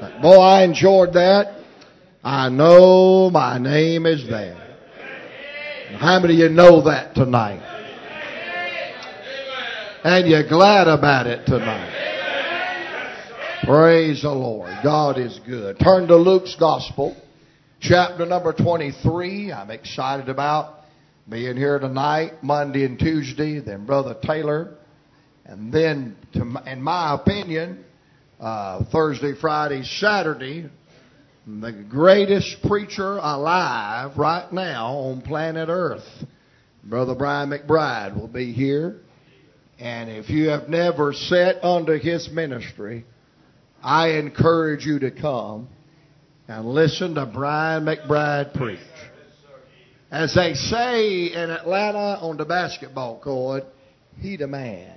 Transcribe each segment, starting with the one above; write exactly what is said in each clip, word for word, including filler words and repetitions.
Boy, I enjoyed that. I know my name is there. How many of you know that tonight? And you're glad about it tonight. Praise the Lord. God is good. Turn to Luke's Gospel, chapter number twenty-three. I'm excited about being here tonight, Monday and Tuesday, then Brother Taylor. And then, to, in my opinion, uh, Thursday, Friday, Saturday, the greatest preacher alive right now on planet Earth, Brother Brian McBride, will be here. And if you have never sat under his ministry, I encourage you to come and listen to Brian McBride preach. As they say in Atlanta on the basketball court, he the man.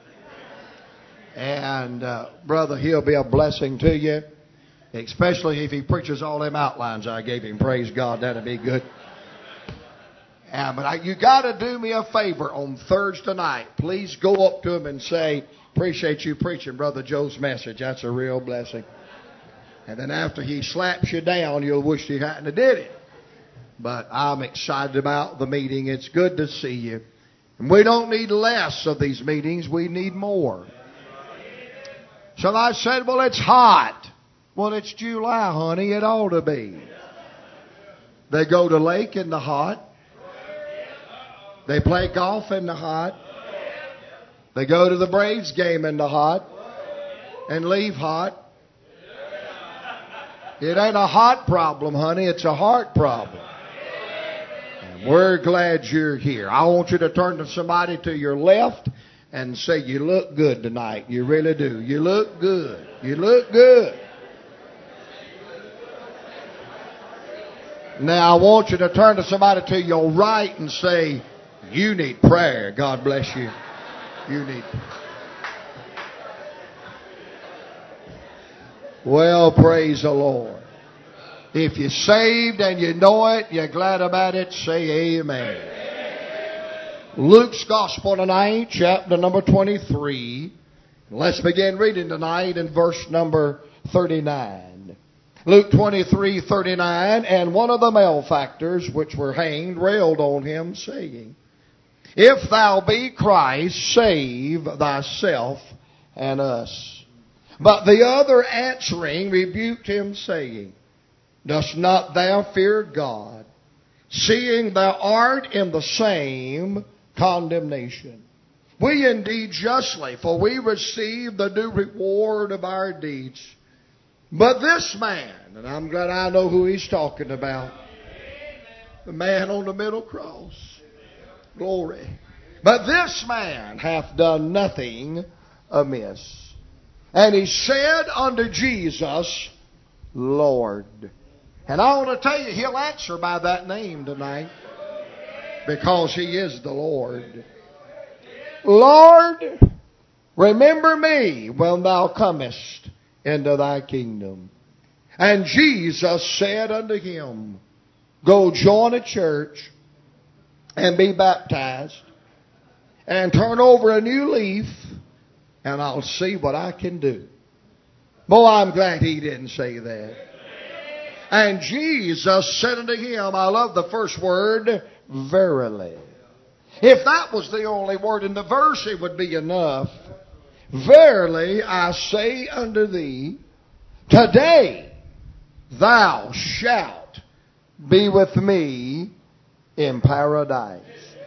And, uh, brother, he'll be a blessing to you, especially if he preaches all them outlines I gave him. Praise God, that'll be good. Uh, but I, you got to do me a favor on Thursday night. Please go up to him and say, appreciate you preaching Brother Joe's message. That's a real blessing. And then after he slaps you down, you'll wish you hadn't have did it. But I'm excited about the meeting. It's good to see you. And we don't need less of these meetings. We need more. So I said, well, it's hot. Well, it's July, honey. It ought to be. They go to lake in the hot. They play golf in the hot. They go to the Braves game in the hot and leave hot. It ain't a hot problem, honey. It's a heart problem. And we're glad you're here. I want you to turn to somebody to your left and say, you look good tonight. You really do. You look good. You look good. Now, I want you to turn to somebody to your right and say, you need prayer. God bless you. You need. Well, praise the Lord. If you're saved and you know it, you're glad about it, say amen. Luke's Gospel tonight, chapter number twenty-three. Let's begin reading tonight in verse number thirty-nine. Luke twenty-three, thirty-nine, and one of the malefactors which were hanged railed on him, saying, if thou be Christ, save thyself and us. But the other answering rebuked him, saying, dost not thou fear God, seeing thou art in the same condemnation? We indeed justly, for we receive the due reward of our deeds. But this man, and I'm glad I know who he's talking about, the man on the middle cross. Glory. But this man hath done nothing amiss. And he said unto Jesus, Lord. And I want to tell you, he'll answer by that name tonight, because he is the Lord. Lord, remember me when thou comest into thy kingdom. And Jesus said unto him, go join a church and be baptized and turn over a new leaf, and I'll see what I can do. Boy, I'm glad he didn't say that. And Jesus said unto him, I love the first word, verily. If that was the only word in the verse, it would be enough. Verily, I say unto thee, today thou shalt be with me in paradise.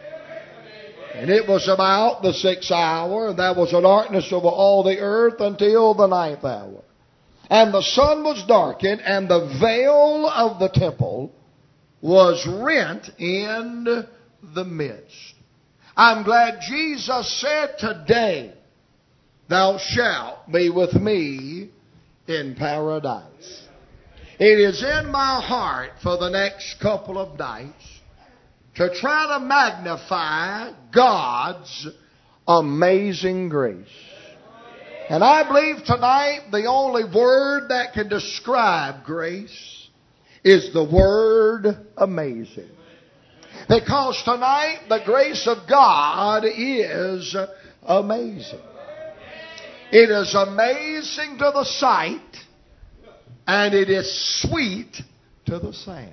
And it was about the sixth hour, and there was a darkness over all the earth until the ninth hour. And the sun was darkened, and the veil of the temple was rent in the midst. I'm glad Jesus said, today thou shalt be with me in paradise. It is in my heart for the next couple of nights to try to magnify God's amazing grace. And I believe tonight the only word that can describe grace is the word amazing. Because tonight the grace of God is amazing. It is amazing to the sight and it is sweet to the sound.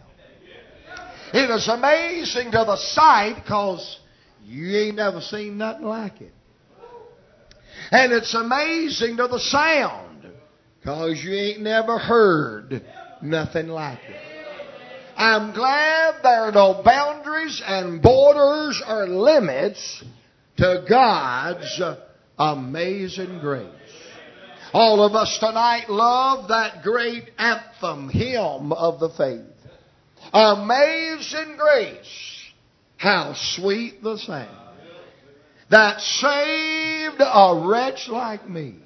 It is amazing to the sight because you ain't never seen nothing like it. And it's amazing to the sound because you ain't never heard nothing like it. I'm glad there are no boundaries and borders or limits to God's amazing grace. All of us tonight love that great anthem, hymn of the faith. Amazing grace, how sweet the sound that saved a wretch like me.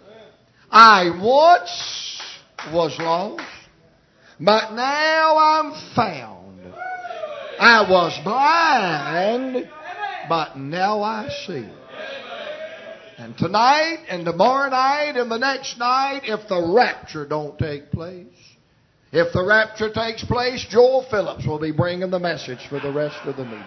I once was lost, but now I'm found. I was blind, but now I see. And tonight and tomorrow night and the next night, if the rapture don't take place, if the rapture takes place, Joel Phillips will be bringing the message for the rest of the meeting.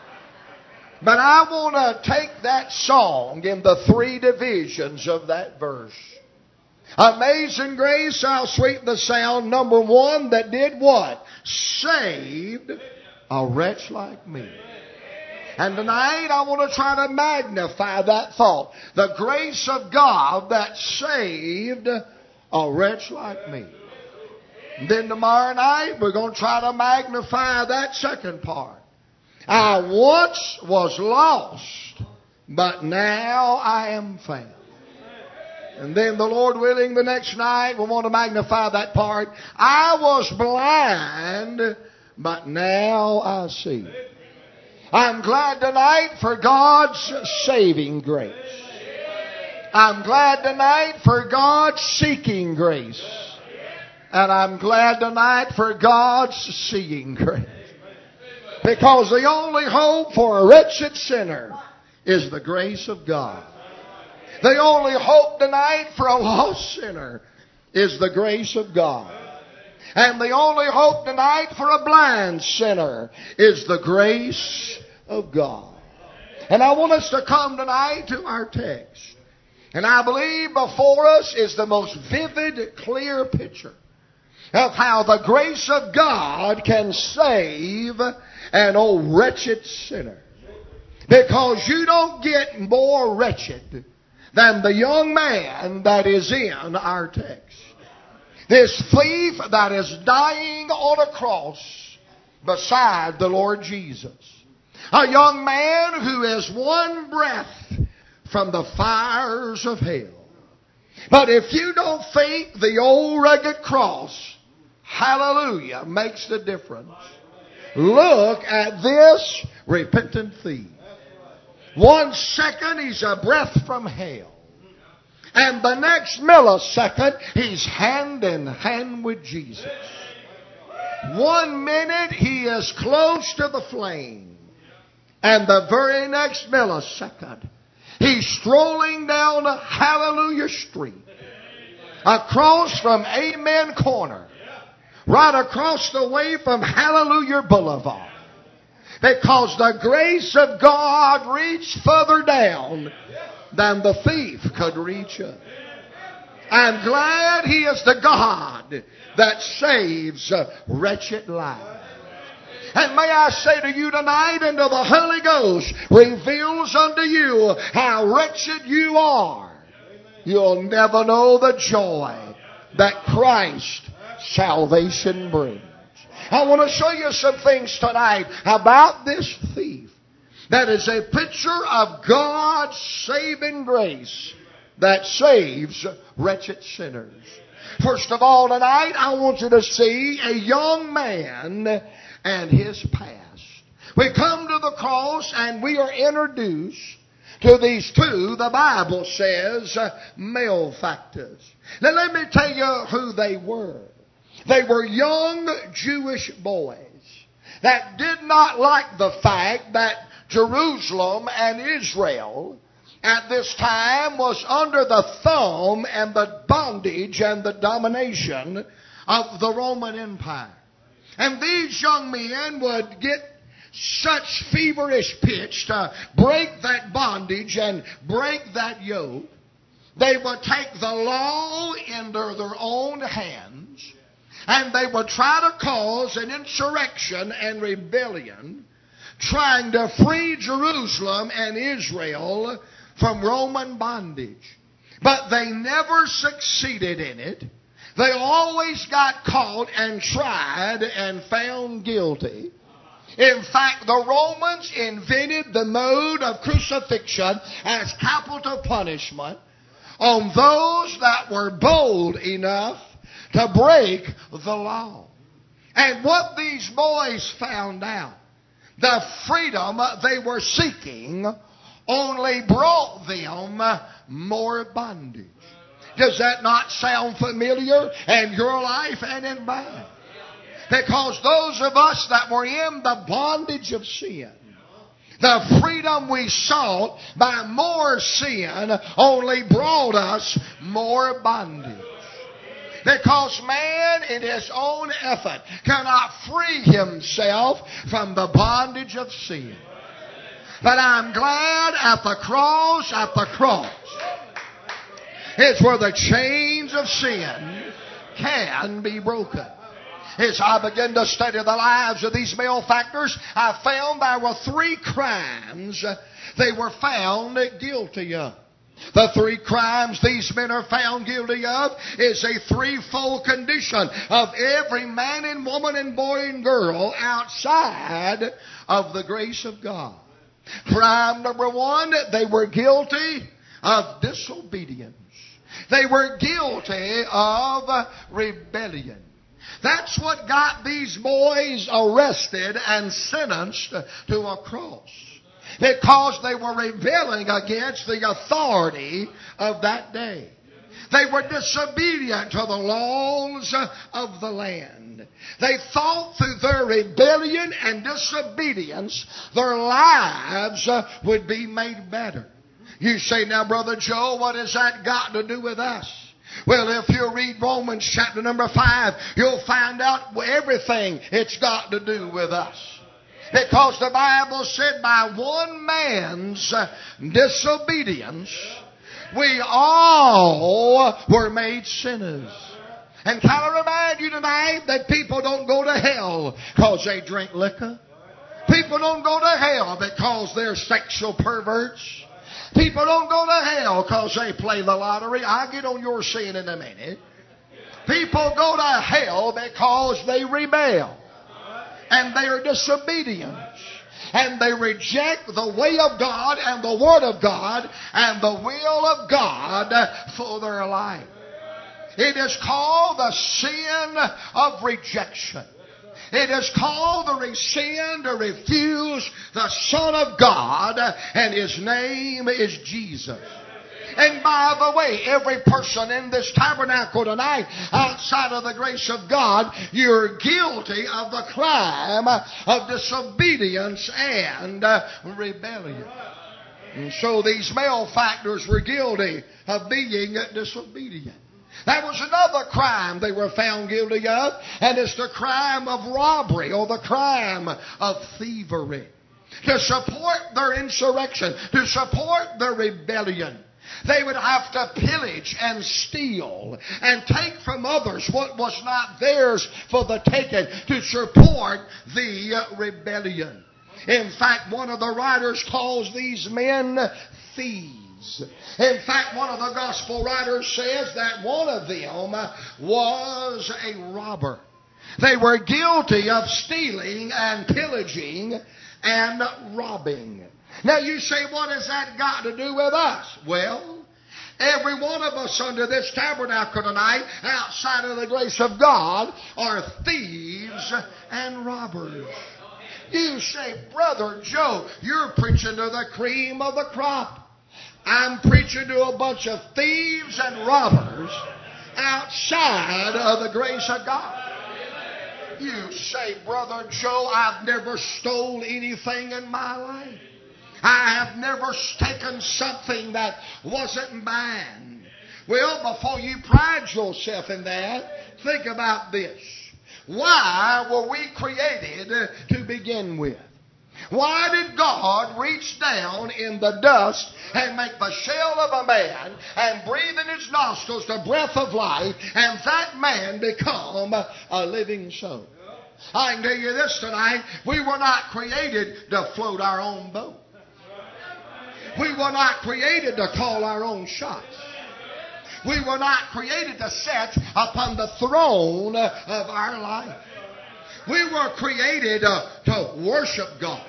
But I want to take that song in the three divisions of that verse. Amazing grace, how sweet the sound. Number one, that did what? Saved a wretch like me. And tonight I want to try to magnify that thought. The grace of God that saved a wretch like me. And then tomorrow night we're going to try to magnify that second part. I once was lost, but now I am found. And then the Lord willing, the next night we want to magnify that part. I was blind, but now I see. I'm glad tonight for God's saving grace. I'm glad tonight for God's seeking grace. And I'm glad tonight for God's seeing grace. Because the only hope for a wretched sinner is the grace of God. The only hope tonight for a lost sinner is the grace of God. And the only hope tonight for a blind sinner is the grace of God. And I want us to come tonight to our text. And I believe before us is the most vivid, clear picture of how the grace of God can save an old wretched sinner. Because you don't get more wretched than the young man that is in our text. This thief that is dying on a cross beside the Lord Jesus. A young man who is one breath from the fires of hell. But if you don't think the old rugged cross, hallelujah, makes the difference, look at this repentant thief. One second he's a breath from hell. And the next millisecond he's hand in hand with Jesus. One minute he is close to the flame. And the very next millisecond he's strolling down a Hallelujah Street. Across from Amen Corner. Right across the way from Hallelujah Boulevard. Because the grace of God reached further down than the thief could reach up. I'm glad He is the God that saves wretched lives. And may I say to you tonight, and to the Holy Ghost reveals unto you how wretched you are. You'll never know the joy that Christ's salvation brings. I want to show you some things tonight about this thief. That is a picture of God's saving grace that saves wretched sinners. First of all tonight, I want you to see a young man and his past. We come to the cross and we are introduced to these two, the Bible says, uh, malefactors. Now let me tell you who they were. They were young Jewish boys that did not like the fact that Jerusalem and Israel at this time was under the thumb and the bondage and the domination of the Roman Empire. And these young men would get such feverish pitch to break that bondage and break that yoke they would take the law into their own hands, and they would try to cause an insurrection and rebellion, trying to free Jerusalem and Israel from Roman bondage. But they never succeeded in it. They always got caught and tried and found guilty. In fact, the Romans invented the mode of crucifixion as capital punishment on those that were bold enough to break the law. And what these boys found out, the freedom they were seeking only brought them more bondage. Does that not sound familiar in your life and in mine? Because those of us that were in the bondage of sin, the freedom we sought by more sin only brought us more bondage. Because man in his own effort cannot free himself from the bondage of sin. But I'm glad at the cross, at the cross, it's where the chains of sin can be broken. As I began to study the lives of these malefactors, I found there were three crimes they were found guilty of. The three crimes these men are found guilty of is a threefold condition of every man and woman and boy and girl outside of the grace of God. Crime number one, they were guilty of disobedience. They were guilty of rebellion. That's what got these boys arrested and sentenced to a cross. Because they were rebelling against the authority of that day. They were disobedient to the laws of the land. They thought through their rebellion and disobedience, their lives would be made better. You say, now, Brother Joe, what has that got to do with us? Well, if you read Romans chapter number five, you'll find out everything it's got to do with us. Because the Bible said by one man's disobedience, we all were made sinners. And can I remind you tonight that people don't go to hell because they drink liquor. People don't go to hell because they're sexual perverts. People don't go to hell because they play the lottery. I'll get on your sin in a minute. People go to hell because they rebel. And they are disobedient. And they reject the way of God and the Word of God and the will of God for their life. It is called the sin of rejection. It is called the sin to refuse the Son of God, and His name is Jesus. And by the way, every person in this tabernacle tonight, outside of the grace of God, you're guilty of the crime of disobedience and rebellion. And so these malefactors were guilty of being disobedient. There was another crime they were found guilty of, and it's the crime of robbery or the crime of thievery. To support their insurrection, to support their rebellion, they would have to pillage and steal and take from others what was not theirs for the taking to support the rebellion. In fact, one of the writers calls these men thieves. In fact, one of the gospel writers says that one of them was a robber. They were guilty of stealing and pillaging and robbing. Now you say, what has that got to do with us? Well, every one of us under this tabernacle tonight, outside of the grace of God, are thieves and robbers. You say, Brother Joe, you're preaching to the cream of the crop. I'm preaching to a bunch of thieves and robbers outside of the grace of God. You say, Brother Joe, I've never stole anything in my life. I have never taken something that wasn't mine. Well, before you pride yourself in that, think about this. Why were we created to begin with? Why did God reach down in the dust and make the shell of a man and breathe in his nostrils the breath of life, and that man become a living soul? I can tell you this tonight, we were not created to float our own boat. We were not created to call our own shots. We were not created to sit upon the throne of our life. We were created uh, to worship God,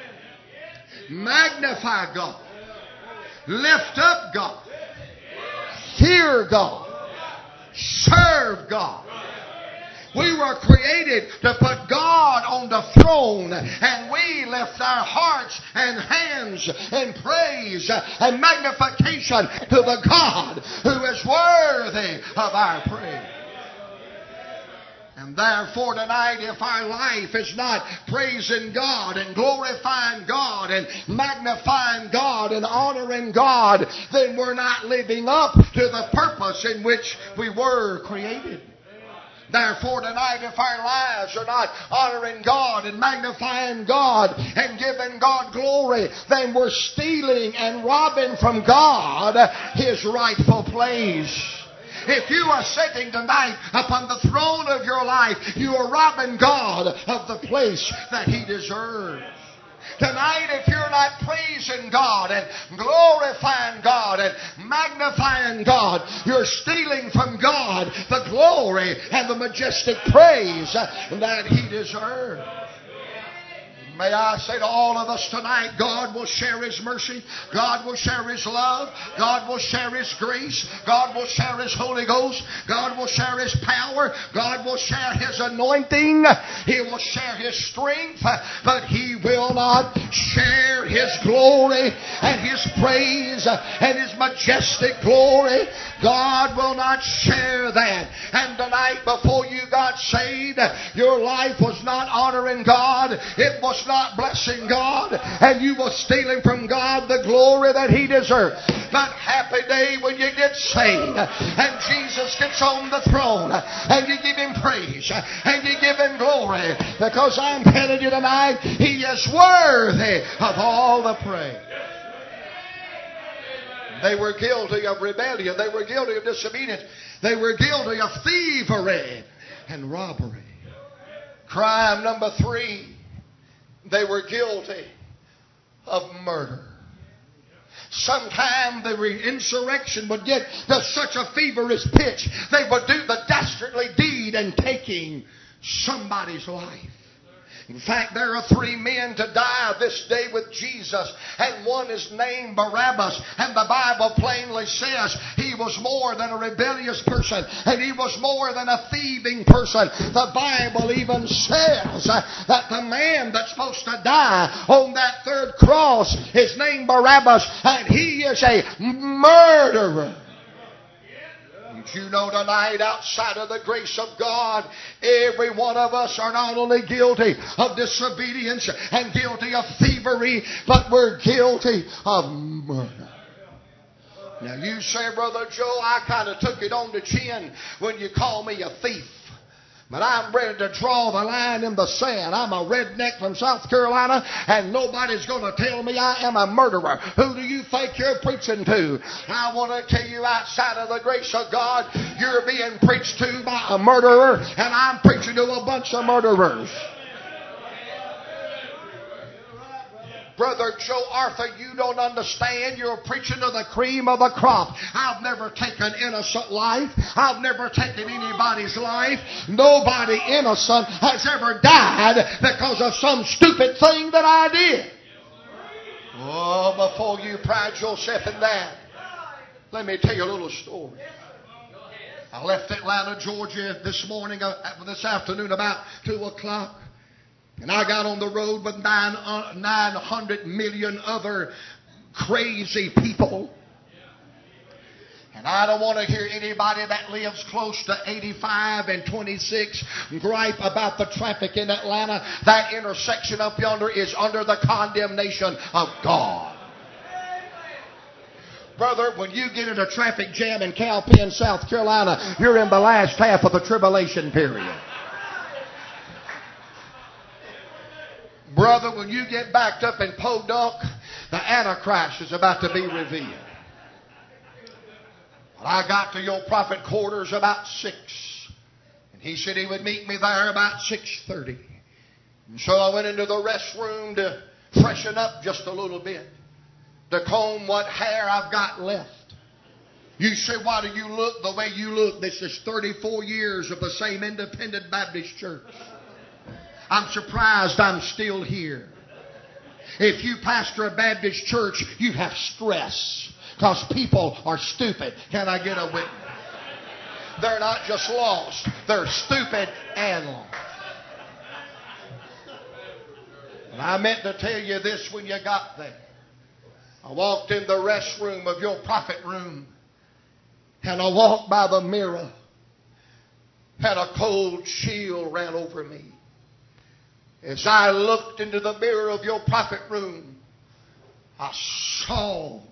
magnify God, lift up God, fear God, serve God. We were created to put God on the throne, and we lift our hearts and hands in praise and magnification to the God who is worthy of our praise. And therefore tonight, if our life is not praising God and glorifying God and magnifying God and honoring God, then we're not living up to the purpose in which we were created. Therefore tonight, if our lives are not honoring God and magnifying God and giving God glory, then we're stealing and robbing from God His rightful place. If you are sitting tonight upon the throne of your life, you are robbing God of the place that He deserves. Tonight, if you're not praising God and glorifying God and magnifying God, you're stealing from God the glory and the majestic praise that He deserves. May I say to all of us tonight, God will share His mercy. God will share His love. God will share His grace. God will share His Holy Ghost. God will share His power. God will share His anointing. He will share His strength. But He will not share His glory and His praise and His majestic glory. God will not share that. And tonight, before you got saved, your life was not honoring God. It was not blessing God, and you were stealing from God the glory that He deserves. But happy day when you get saved and Jesus gets on the throne and you give Him praise and you give Him glory, because I'm telling you tonight, He is worthy of all the praise. They were guilty of rebellion. They were guilty of disobedience. They were guilty of thievery and robbery. Crime number three, they were guilty of murder. Sometime the insurrection would get to such a feverish pitch, they would do the dastardly deed in taking somebody's life. In fact, there are three men to die this day with Jesus, and one is named Barabbas, and the Bible plainly says he was more than a rebellious person, and he was more than a thieving person. The Bible even says that the man that's supposed to die on that third cross is named Barabbas, and he is a murderer. You know tonight, outside of the grace of God, every one of us are not only guilty of disobedience and guilty of thievery, but we're guilty of murder. Now you say, Brother Joe, I kind of took it on the chin when you call me a thief. But I'm ready to draw the line in the sand. I'm a redneck from South Carolina, and nobody's going to tell me I am a murderer. Who do you think you're preaching to? I want to tell you, outside of the grace of God, you're being preached to by a murderer, and I'm preaching to a bunch of murderers. Brother Joe Arthur, you don't understand. You're preaching to the cream of the crop. I've never taken innocent life. I've never taken anybody's life. Nobody innocent has ever died because of some stupid thing that I did. Oh, before you pride yourself in that, let me tell you a little story. I left Atlanta, Georgia this morning, uh, this afternoon about two o'clock. And I got on the road with nine, uh, nine hundred million other crazy people. And I don't want to hear anybody that lives close to eighty-five and twenty-six gripe about the traffic in Atlanta. That intersection up yonder is under the condemnation of God. Brother, when you get in a traffic jam in Calpin, South Carolina, you're in the last half of the tribulation period. Brother, when you get backed up in Podunk, the Antichrist is about to be revealed. Well, I got to your prophet quarters about six. And he said he would meet me there about six thirty. And so I went into the restroom to freshen up just a little bit, to comb what hair I've got left. You say, why do you look the way you look? This is thirty-four years of the same Independent Baptist church. I'm surprised I'm still here. If you pastor a Baptist church, you have stress because people are stupid. Can I get a witness? They're not just lost. They're stupid and lost. And I meant to tell you this when you got there. I walked in the restroom of your prophet room, and I walked by the mirror, and a cold chill ran over me. As I looked into the mirror of your prophet room, I saw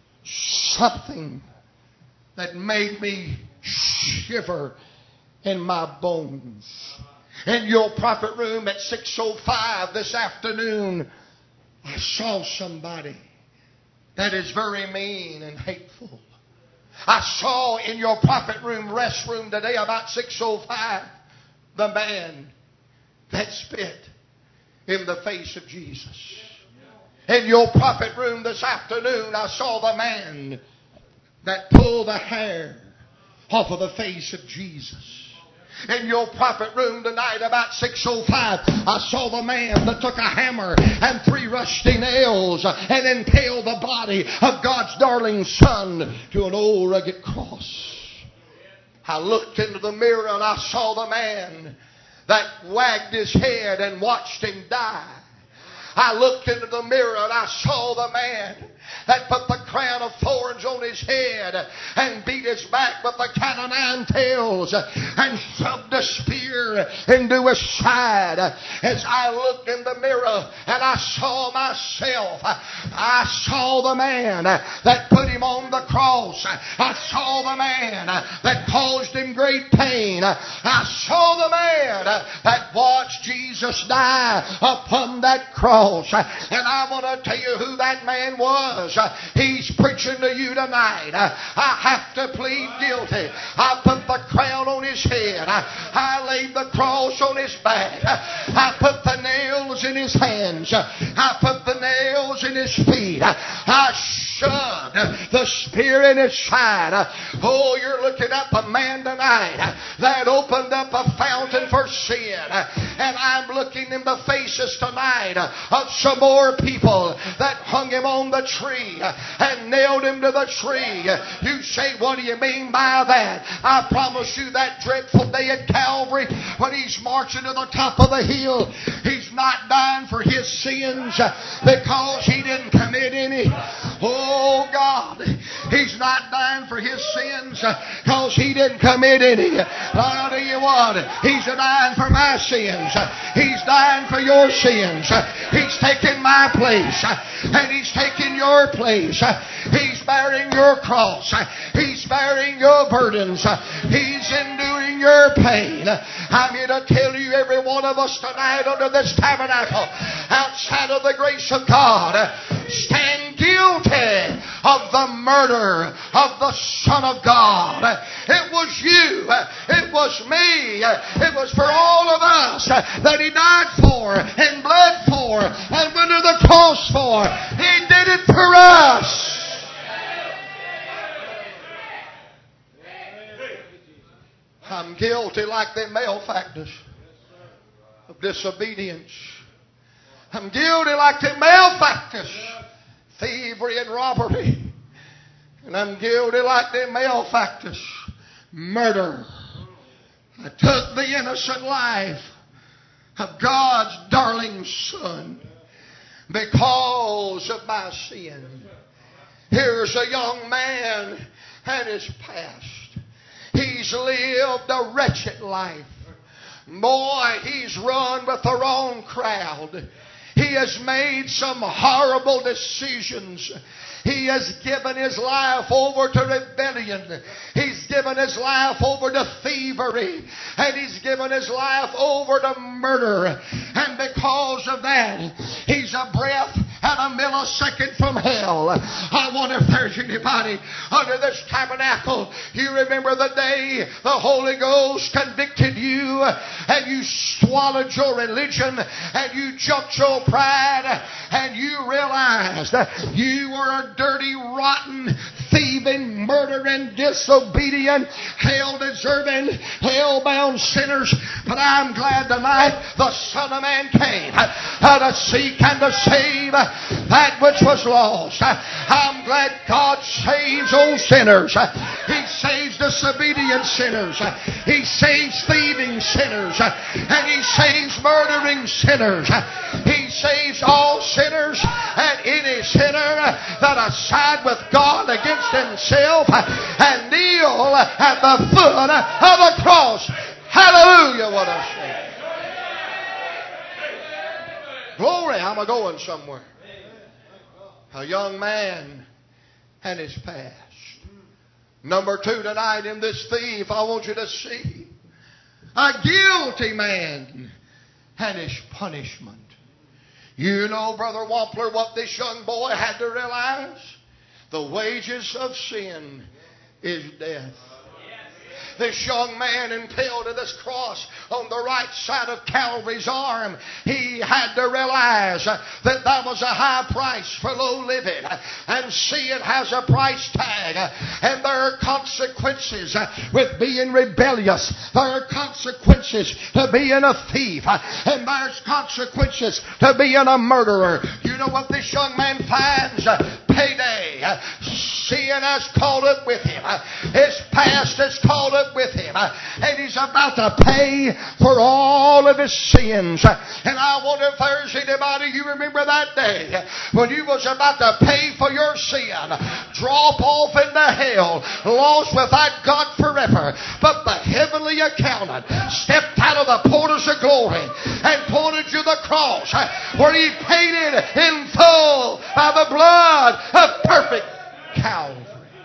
something that made me shiver in my bones. In your prophet room at six oh five this afternoon, I saw somebody that is very mean and hateful. I saw in your prophet room restroom today about six oh five the man that spit in the face of Jesus. In your prophet room this afternoon, I saw the man that pulled the hair off of the face of Jesus. In your prophet room tonight about six oh five, I saw the man that took a hammer and three rusty nails and impaled the body of God's darling Son to an old rugged cross. I looked into the mirror and I saw the man that wagged his head and watched him die. I looked into the mirror and I saw the man that put the crown of thorns on his head and beat his back with the cat o' nine tails and shoved a spear into his side. As I looked in the mirror and I saw myself, I saw the man that put him on the cross. I saw the man that caused him great pain. I saw the man that watched Jesus die upon that cross. And I want to tell you who that man was. He's preaching to you tonight. I have to plead guilty. I put the crown on his head. I laid the cross on his back. I put the nails in his hands. I put the nails in his feet. I shoved the spear in his side. Oh, you're looking at a man tonight that opened up a fountain for sin. And I'm looking in the faces tonight of some more people that hung him on the tree and nailed him to the tree. You say, what do you mean by that? I promise you that dreadful day at Calvary when he's marching to the top of the hill, he's not dying for his sins because he didn't commit any. Oh God, he's not dying for his sins because he didn't commit any. I'll tell you what, he's dying for my sins. He's dying for your sins. He's taking my place and he's taking your place. He's bearing your cross. He's bearing your burdens. He's enduring your pain. I'm here to tell you, every one of us tonight under this tabernacle, outside of the grace of God, stand guilty of the murder of the Son of God. It was you. It was me. It was for all of us that he died for and bled for and went to the cross for. He did it for us. I'm guilty like them malefactors of disobedience. I'm guilty like them malefactors, thievery and robbery. And I'm guilty like them malefactors, murder. I took the innocent life of God's darling Son because of my sin. Here's a young man and his past. He's lived a wretched life. Boy, he's run with the wrong crowd. He has made some horrible decisions. He has given his life over to rebellion. He's given his life over to thievery. And he's given his life over to murder. And because of that, he's a breath and a millisecond from hell. I wonder if there's anybody under this tabernacle. You remember the day the Holy Ghost convicted you and you swallowed your religion and you jumped your pride and you realized that you were a dirty, rotten, thieving, murdering, disobedient, hell-deserving, hell-bound sinners. But I'm glad tonight the Son of Man came to seek and to save that which was lost. I'm glad God saves old sinners. He saves disobedient sinners. He saves thieving sinners. And He saves murdering sinners. He saves all sinners and any sinner that are side with God against himself and kneel at the foot of the cross. Hallelujah, what a shame. Glory, I'm a going somewhere. A young man and his past. Number two tonight in this thief, I want you to see a guilty man and his punishment. You know, Brother Wampler, what this young boy had to realize? The wages of sin is death. This young man impaled to this cross on the right side of Calvary's arm, he had to realize that that was a high price for low living. And sin has a price tag. And there are consequences with being rebellious. There are consequences to being a thief. And there's consequences to being a murderer. You know what this young man finds? Payday. Sin has caught up with him. His past has caught up with him. And he's about to pay for all of his sins. And I wonder if there's anybody, you remember that day when you was about to pay for your sin, drop off into hell, lost without God forever. But the heavenly accountant stepped out of the portals of glory and pointed you the cross where he paid it in full by the blood of perfect Calvary.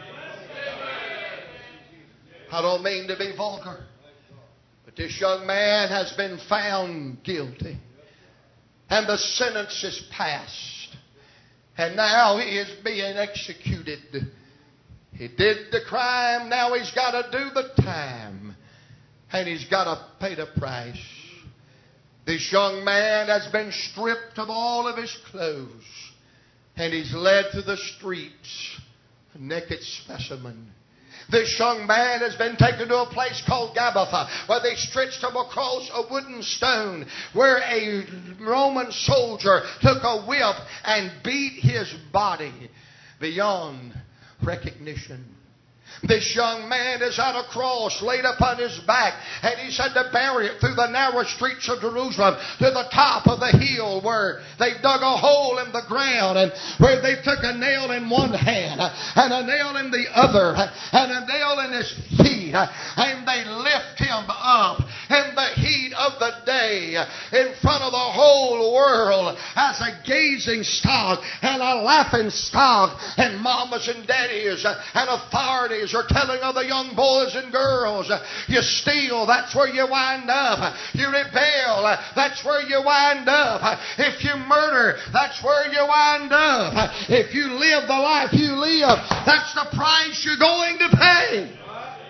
I don't mean to be vulgar, but this young man has been found guilty. And the sentence is passed. And now he is being executed. He did the crime, now he's got to do the time. And he's got to pay the price. This young man has been stripped of all of his clothes. And he's led through the streets, a naked specimen. This young man has been taken to a place called Gabbatha, where they stretched him across a wooden stone, where a Roman soldier took a whip and beat his body beyond recognition. This young man is on a cross laid upon his back, and he's had to bury it through the narrow streets of Jerusalem to the top of the hill where they dug a hole in the ground and where they took a nail in one hand and a nail in the other and a nail in his feet, and they lift him up in the heat of the day in front of the whole world as a gazing stock and a laughing stock, and mamas and daddies and authorities are telling other young boys and girls, you steal, that's where you wind up. You rebel, that's where you wind up. If you murder, that's where you wind up. If you live the life you live, that's the price you're going to pay.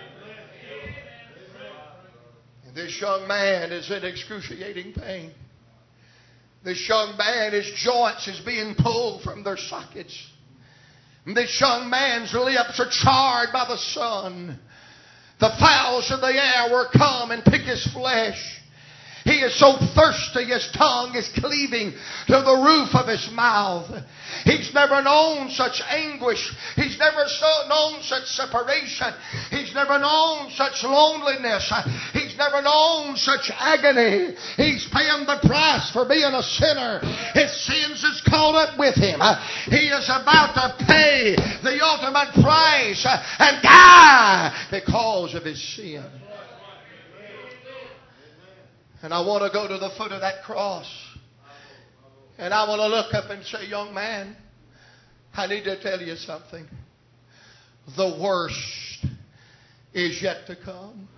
And this young man is in excruciating pain. This young man, his joints is being pulled from their sockets. This young man's lips are charred by the sun. The fowls of the air will come and pick his flesh. He is so thirsty, his tongue is cleaving to the roof of his mouth. He's never known such anguish. He's never so known such separation. He's never known such loneliness. He's never known such agony. He's paying the price for being a sinner. His sins has caught up with him. He is about to pay the ultimate price and die because of his sin. And I want to go to the foot of that cross. And I want to look up and say, young man, I need to tell you something. The worst is yet to come.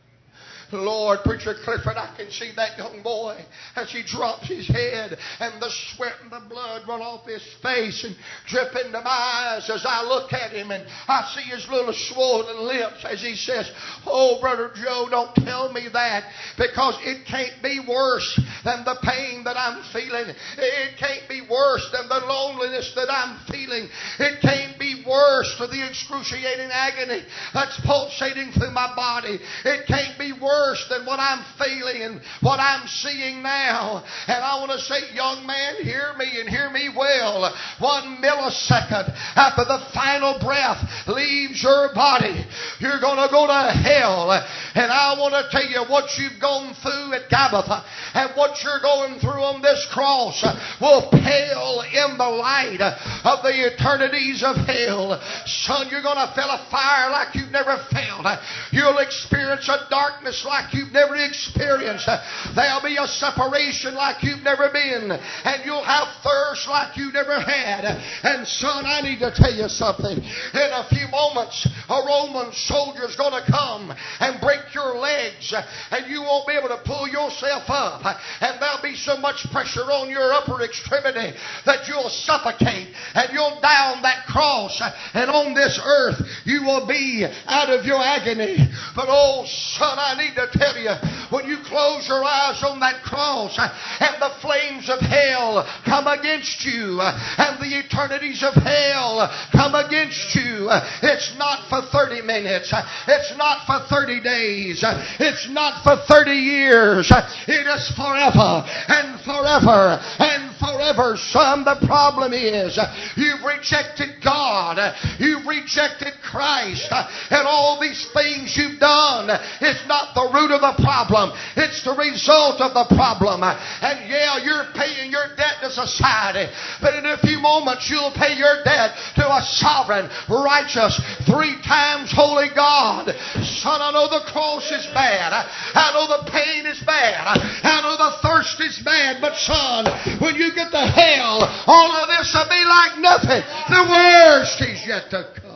Lord, Preacher Clifford, I can see that young boy as he drops his head and the sweat and the blood run off his face and drip into my eyes as I look at him, and I see his little swollen lips as he says, "Oh, Brother Joe, don't tell me that, because it can't be worse than the pain that I'm feeling. It can't be worse than the loneliness that I'm feeling. It can't be worse for the excruciating agony that's pulsating through my body. It can't be worse than what I'm feeling and what I'm seeing now." And I want to say, young man, hear me and hear me well. One millisecond after the final breath leaves your body, you're going to go to hell. And I want to tell you, what you've gone through at Gabbatha and what you're going through on this cross will pale in the light of the eternities of hell. Son, you're going to feel a fire like you've never felt. You'll experience a darkness like you've never experienced. There'll be a separation like you've never been. And you'll have thirst like you never had. And son, I need to tell you something. In a few moments, a Roman soldier's going to come and break your legs. And you won't be able to pull yourself up. And there'll be so much pressure on your upper extremity that you'll suffocate. And you'll die on that cross. And on this earth, you will be out of your agony. But oh, son, I need to tell you, when you close your eyes on that cross and the flames of hell come against you and the eternities of hell come against you, it's not for thirty minutes. It's not for thirty days. It's not for thirty years. It is forever and forever and forever. Son, the problem is you've rejected God. You've rejected Christ. And all these things you've done, it's not the root of the problem. It's the result of the problem. And yeah, you're paying your debt to society, but in a few moments you'll pay your debt to a sovereign, righteous, three times holy God. Son, I know the cross is bad. I know the pain is bad. I know the thirst is bad. But son, when you get to hell, all of this will be like nothing. The worst is yet to come.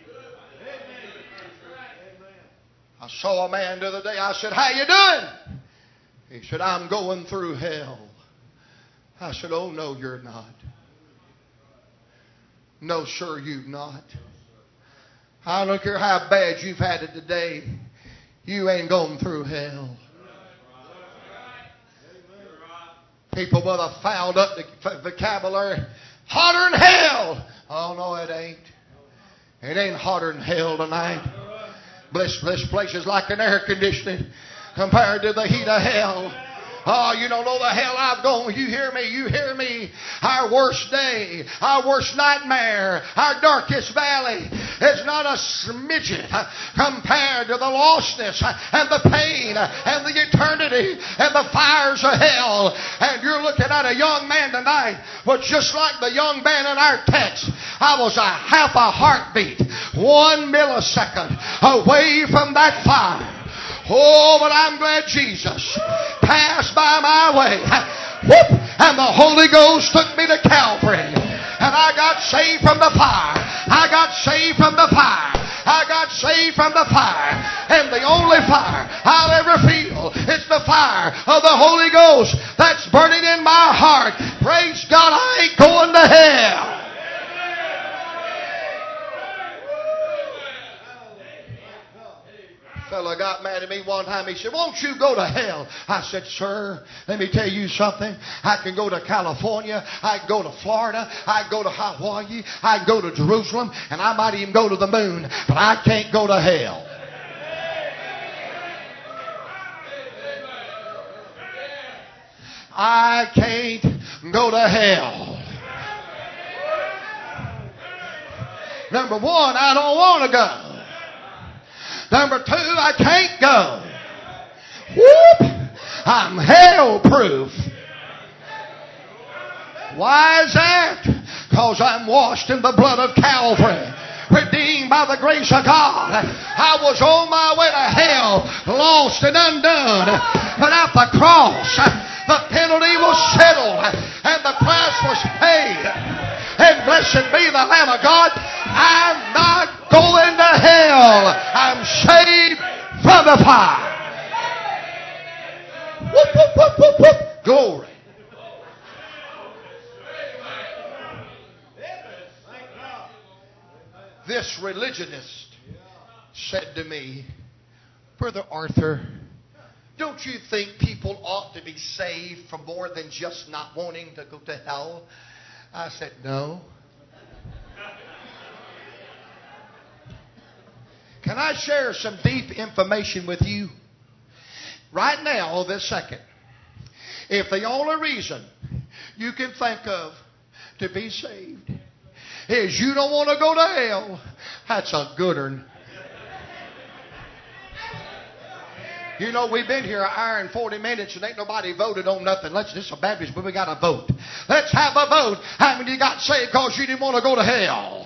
I saw a man the other day. I said, "How you doing?" He said, "I'm going through hell." I said, "Oh, no, you're not. No, sir, you've not. I don't care how bad you've had it today. You ain't going through hell." People with a fouled up vocabulary. Hotter than hell. Oh, no, it ain't. It ain't hotter than hell tonight. This, this place is like an air conditioning compared to the heat of hell. Oh, you don't know the hell I've gone. You hear me? You hear me? Our worst day, our worst nightmare, our darkest valley is not a smidget compared to the lostness and the pain and the eternity and the fires of hell. And you're looking at a young man tonight, but just like the young man in our text, I was a half a heartbeat, one millisecond away from that fire. Oh, but I'm glad Jesus passed by my way. Whoop! And the Holy Ghost took me to Calvary. And I got saved from the fire. I got saved from the fire. I got saved from the fire. And the only fire I'll ever feel is the fire of the Holy Ghost that's burning in my heart. Praise God, I ain't going to hell. Fella got mad at me one time. He said, "Won't you go to hell?" I said, "Sir, let me tell you something. I can go to California. I can go to Florida. I can go to Hawaii. I can go to Jerusalem. And I might even go to the moon. But I can't go to hell." I can't go to hell. Number one, I don't want to go. Number two, I can't go. Whoop! I'm hell-proof. Why is that? Because I'm washed in the blood of Calvary. Redeemed by the grace of God. I was on my way to hell, lost and undone. But at the cross, the penalty was settled and the price was paid. And blessed be the the Lamb of God. I'm not going to hell. I'm saved from the fire. Whoop, whoop, whoop, whoop, whoop. Glory. This religionist said to me, Brother Arthur, don't you think people ought to be saved for more than just not wanting to go to hell? I said, no. Can I share some deep information with you? Right now, this second. If the only reason you can think of to be saved is you don't want to go to hell, that's a good one. You know, we've been here an hour and forty minutes and ain't nobody voted on nothing. Let's, this is a Baptist, but we got to vote. Let's have a vote. How many of you got saved because you didn't want to go to hell?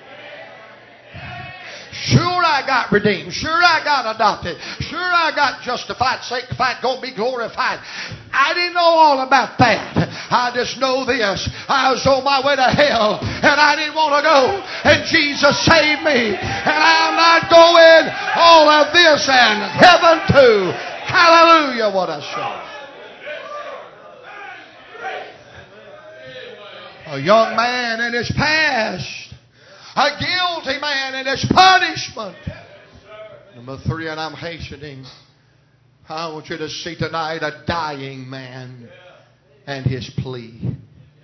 Sure I got redeemed. Sure I got adopted. Sure I got justified, sanctified, going to be glorified. I didn't know all about that. I just know this. I was on my way to hell and I didn't want to go. And Jesus saved me. And I'm not going all of this and heaven too. Hallelujah, what a show. A young man in his past. A guilty man in his punishment. Number three, and I'm hastening. I want you to see tonight a dying man and his plea.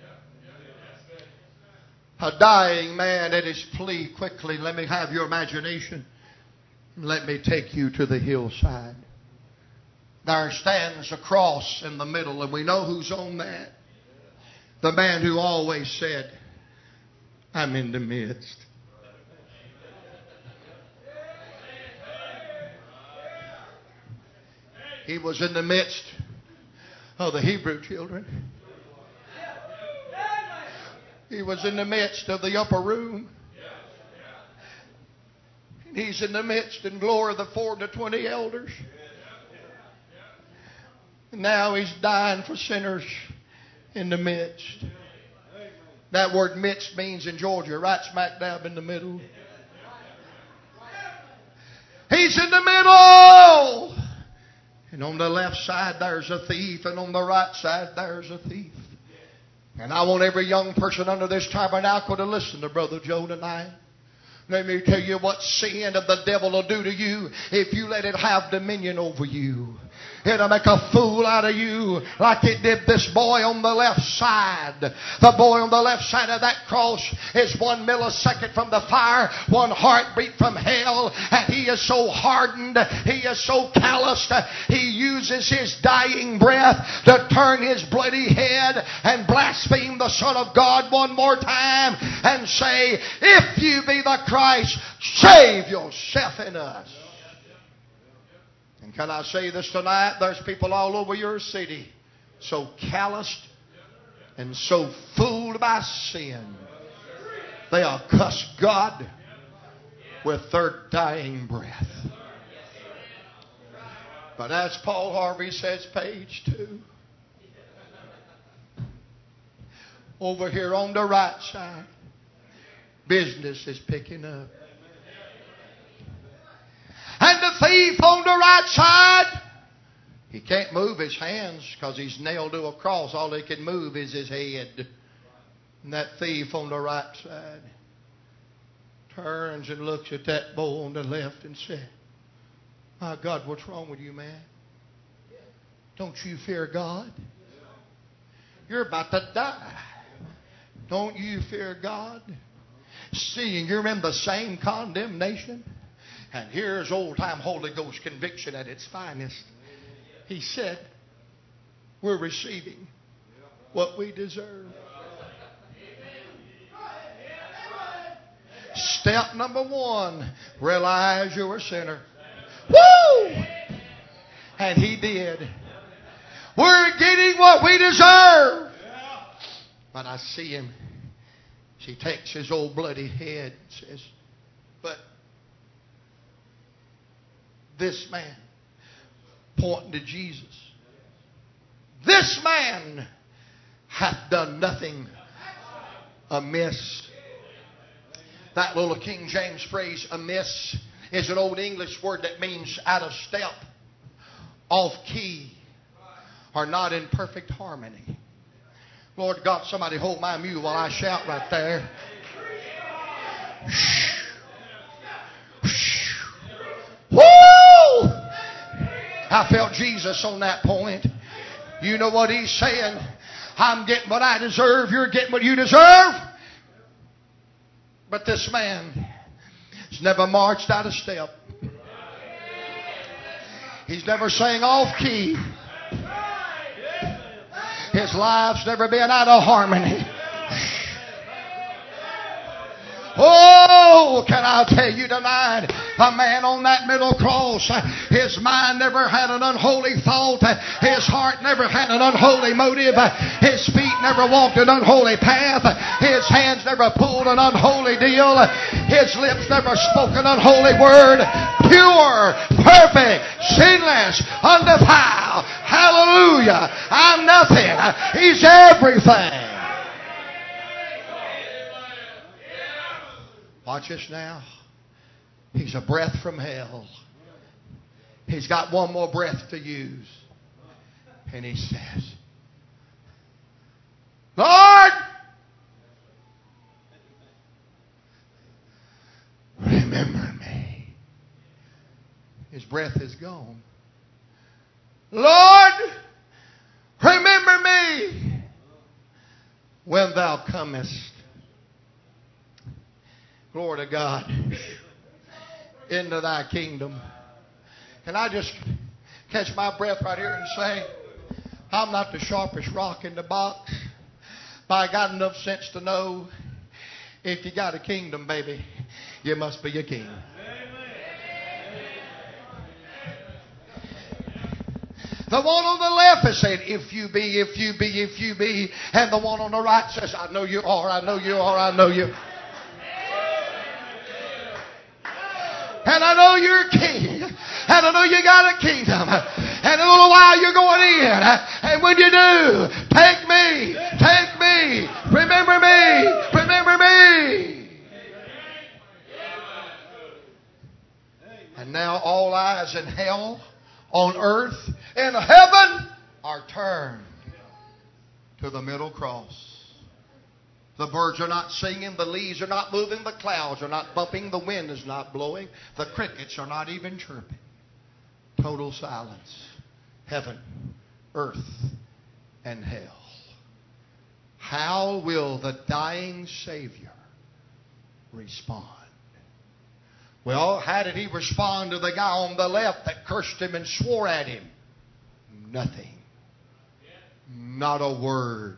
A dying man and his plea. Quickly, let me have your imagination. Let me take you to the hillside. There stands a cross in the middle, and we know who's on that. The man who always said, I'm in the midst. He was in the midst of the Hebrew children. He was in the midst of the upper room. And he's in the midst and glory of the four and the twenty elders. And now he's dying for sinners in the midst. That word midst means in Georgia, right smack dab in the middle. He's in the middle. And on the left side there's a thief, and on the right side there's a thief. And I want every young person under this tabernacle to listen to Brother Joe tonight. Let me tell you what sin of the devil will do to you if you let it have dominion over you. It'll make a fool out of you like it did this boy on the left side. The boy on the left side of that cross is one millisecond from the fire, one heartbeat from hell, and he is so hardened, he is so calloused, he uses his dying breath to turn his bloody head and blaspheme the Son of God one more time and say, if you be the Christ, save yourself in us. And can I say this tonight? There's people all over your city so calloused and so fooled by sin. They'll cuss God with their dying breath. But as Paul Harvey says, page two, over here on the right side, business is picking up. And the thief on the right side, he can't move his hands because he's nailed to a cross. All he can move is his head. And that thief on the right side turns and looks at that boy on the left and says, my God, what's wrong with you, man? Don't you fear God? You're about to die. Don't you fear God? Seeing you're in the same condemnation. And here's old-time Holy Ghost conviction at its finest. He said, we're receiving what we deserve. Step number one, realize you're a sinner. Woo! And he did. We're getting what we deserve. But I see him. He takes his old bloody head and says, but this man, pointing to Jesus, this man hath done nothing amiss. That little King James phrase, amiss, is an old English word that means out of step, off key, or not in perfect harmony. Lord God, somebody hold my mule while I shout right there. Woo! I felt Jesus on that point. You know what he's saying? I'm getting what I deserve. You're getting what you deserve. But this man has never marched out of step. He's never sang off key. His life's never been out of harmony. Oh, can I tell you tonight, the man on that middle cross, his mind never had an unholy thought. His heart never had an unholy motive. His feet never walked an unholy path. His hands never pulled an unholy deal. His lips never spoke an unholy word. Pure, perfect, sinless, undefiled. Hallelujah. I'm nothing. He's everything. Watch this now. He's a breath from hell. He's got one more breath to use. And he says, Lord, remember me. His breath is gone. Lord, remember me when thou comest. Glory to God. Into thy kingdom. Can I just catch my breath right here and say, I'm not the sharpest rock in the box, but I got enough sense to know if you got a kingdom, baby, you must be a king. The one on the left has said, if you be, if you be, if you be. And the one on the right says, I know you are, I know you are, I know you are. And I know you're a king. And I know you got a kingdom. And in a little while you're going in. And when you do, take me. Take me. Remember me. Remember me. And now all eyes in hell, on earth, in heaven are turned to the middle cross. The birds are not singing, the leaves are not moving, the clouds are not bumping, the wind is not blowing, the crickets are not even chirping. Total silence. Heaven, earth, and hell. How will the dying Savior respond? Well, how did he respond to the guy on the left that cursed him and swore at him? Nothing. Not a word.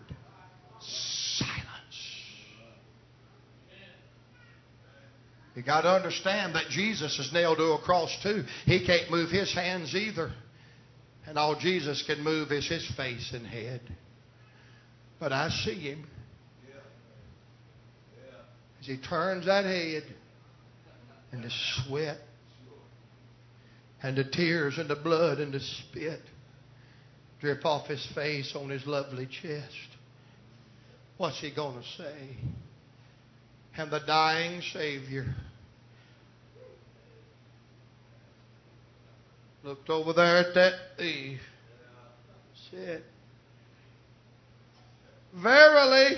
You got to understand that Jesus is nailed to a cross too. He can't move his hands either. And all Jesus can move is his face and head. But I see him as he turns that head, and the sweat and the tears and the blood and the spit drip off his face on his lovely chest. What's he going to say? And the dying Savior looked over there at that thief, said, verily,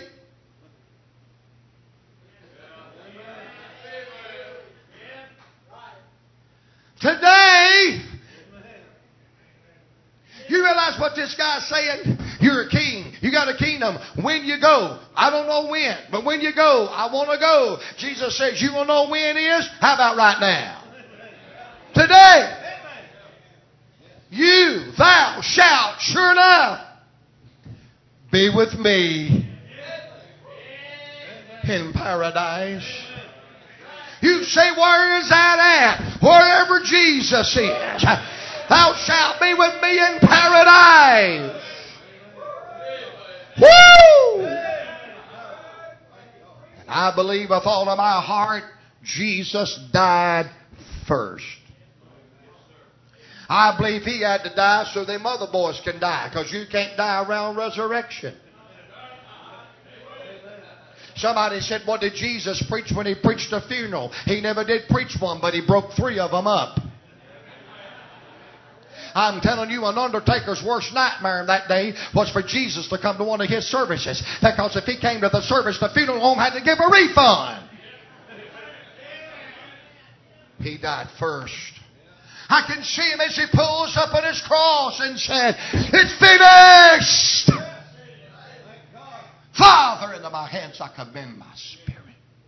today, you realize what this guy's saying? You're a king. You got a kingdom. When you go, I don't know when, but when you go, I want to go. Jesus says, you want to know when it is? How about right now? Today. You, thou shalt, sure enough, be with me in paradise. You say, where is that at? Wherever Jesus is. Thou shalt be with me in paradise. Woo! And I believe with all of my heart, Jesus died first. I believe he had to die so them other boys can die, because you can't die around resurrection. Somebody said, what did Jesus preach when He preached a funeral? He never did preach one, but He broke three of them up. I'm telling you, an undertaker's worst nightmare that day was for Jesus to come to one of His services. Because if He came to the service, the funeral home had to give a refund. He died first. I can see Him as He pulls up on His cross and said, it's finished. Father, into my hands I commend my spirit.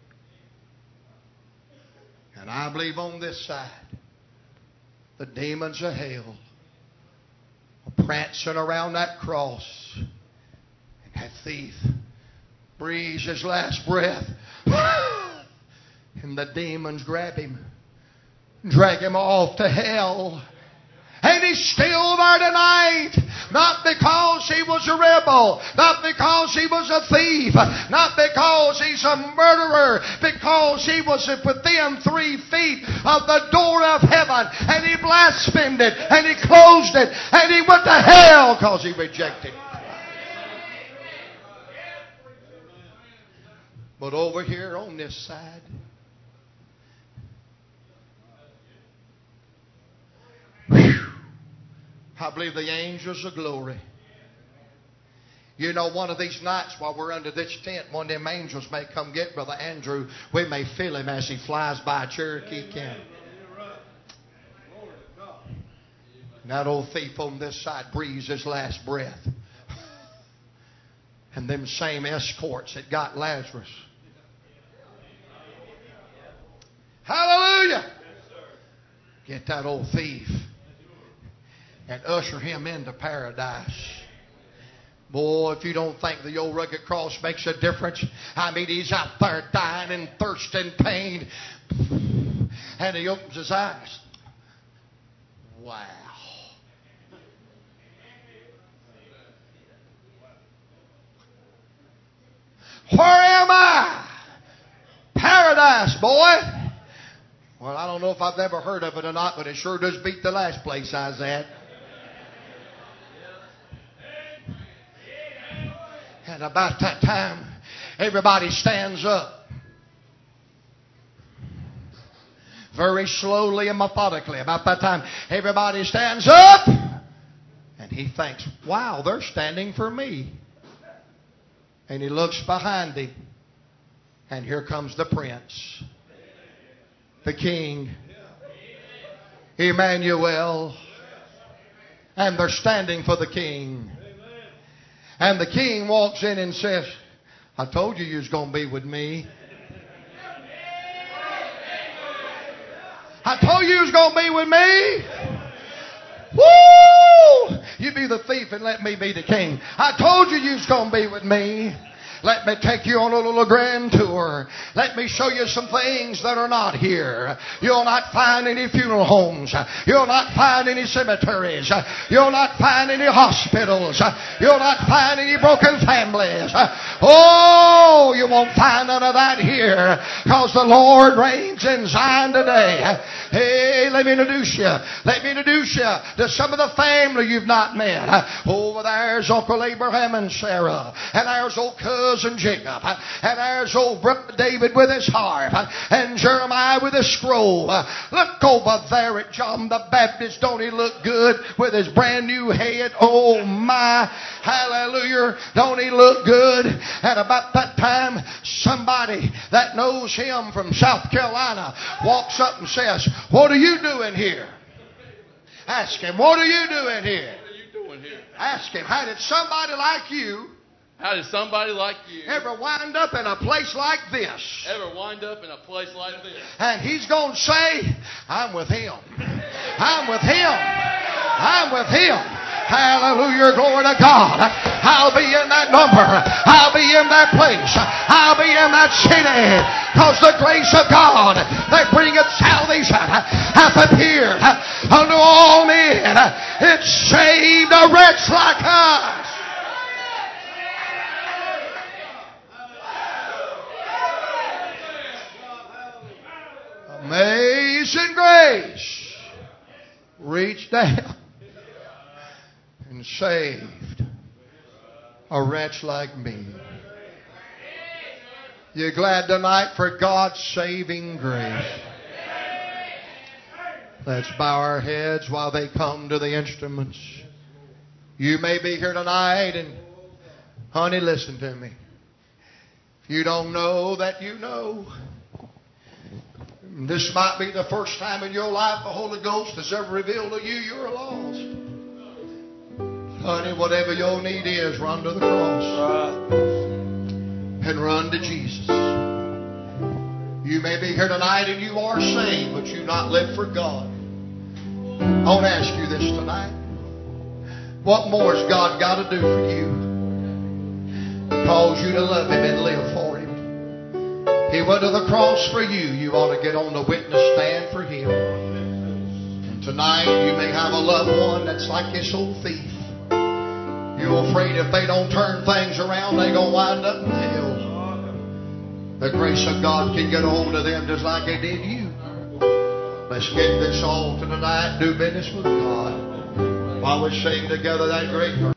And I believe on this side, the demons of hell are prancing around that cross. And that thief breathes his last breath. And the demons grab him, drag him off to hell. And He's still there tonight. Not because He was a rebel. Not because He was a thief. Not because He's a murderer. Because He was within three feet of the door of heaven. And He blasphemed it. And He closed it. And He went to hell because He rejected Christ. But over here on this side, I believe the angels of glory. You know, one of these nights while we're under this tent, one of them angels may come get Brother Andrew. We may feel him as he flies by Cherokee County. And that old thief on this side breathes his last breath. And them same escorts that got Lazarus. Hallelujah! Get that old thief and usher him into paradise. Boy, if you don't think the old rugged cross makes a difference, I mean, He's out there dying in thirst and pain. And He opens His eyes. Wow. Where am I? Paradise, boy. Well, I don't know if I've ever heard of it or not, but it sure does beat the last place I was at. And about that time, everybody stands up. Very slowly and methodically. About that time, everybody stands up. And he thinks, wow, they're standing for me. And he looks behind him. And here comes the prince. The king. Emmanuel. And they're standing for the king. And the king walks in and says, I told you you was going to be with me. I told you you was going to be with me. Woo! You be the thief and let me be the king. I told you you was going to be with me. Let me take you on a little grand tour. Let me show you some things that are not here. You'll not find any funeral homes. You'll not find any cemeteries. You'll not find any hospitals. You'll not find any broken families. Oh, you won't find none of that here, because the Lord reigns in Zion today. Hey, let me introduce you. Let me introduce you to some of the family you've not met. Over there's Uncle Abraham and Sarah. And there's old cousin Jacob. And there's old brother David with his harp. And Jeremiah with his scroll. Look over there at John the Baptist. Don't he look good with his brand new head? Oh my, hallelujah. Don't he look good? And about that time, somebody that knows him from South Carolina walks up and says, what are you doing here? Ask him, what are you doing here? What are you doing here? Ask him, how did somebody like you How did somebody like you ever wind up in a place like this? ever wind up in a place like this? And he's going to say, I'm with him. I'm with him. I'm with him. Hallelujah, glory to God. I'll be in that number. I'll be in that place. I'll be in that city. Because the grace of God that bringeth salvation hath appeared unto all men. It saved a wretch like us. Amazing grace reached down and saved a wretch like me. You're glad tonight for God's saving grace. Let's bow our heads while they come to the instruments. You may be here tonight and, honey, listen to me. If you don't know that you know, this might be the first time in your life the Holy Ghost has ever revealed to you you're lost. Honey, whatever your need is, run to the cross and run to Jesus. You may be here tonight and you are saved, but you not live for God. I want to ask you this tonight. What more has God got to do for you? Cause you to love Him and live for Him. He went to the cross for you. You ought to get on the witness stand for Him. And tonight you may have a loved one that's like this old thief. You're afraid if they don't turn things around, they're going to wind up in hell. The grace of God can get a hold of them just like it did you. Let's get this altar tonight, do business with God, while we sing together that great verse.